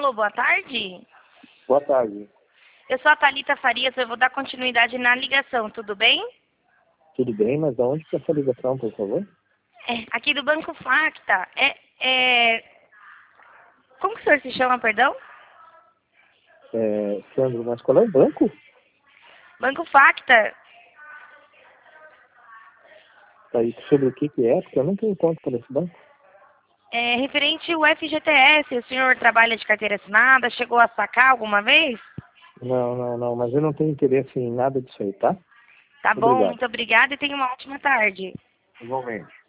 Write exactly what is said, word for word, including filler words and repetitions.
Alô, boa tarde. Boa tarde. Eu sou a Thalita Farias, eu vou dar continuidade na ligação, tudo bem? Tudo bem, mas aonde que é essa ligação, por favor? É, aqui do Banco Facta. É, é... Como que o senhor se chama, perdão? É, Sandro, mas qual é o banco? Banco Facta. Tá, e sobre o que que é? Porque eu não tenho conta para esse banco. É referente ao F G T S, o senhor trabalha de carteira assinada, chegou a sacar alguma vez? Não, não, não, mas eu não tenho interesse em nada disso aí, tá? Tá bom, Obrigado. muito obrigada e tenha uma ótima tarde. Igualmente.